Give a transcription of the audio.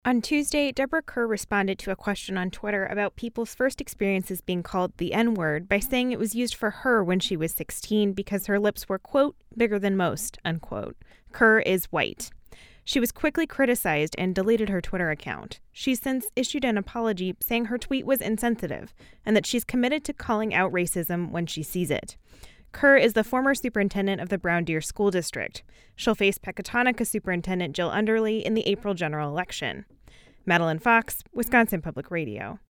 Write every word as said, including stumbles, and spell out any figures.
On Tuesday, Deborah Kerr responded to a question on Twitter about people's first experiences being called the N-word by saying it was used for her when she was sixteen because her lips were, quote, bigger than most, unquote. Kerr is white. She was quickly criticized and deleted her Twitter account. She's since issued an apology saying her tweet was insensitive and that she's committed to calling out racism when she sees it. Kerr is the former superintendent of the Brown Deer School District. She'll face Pecatonica Superintendent Jill Underly in the April general election. Madeline Fox, Wisconsin Public Radio.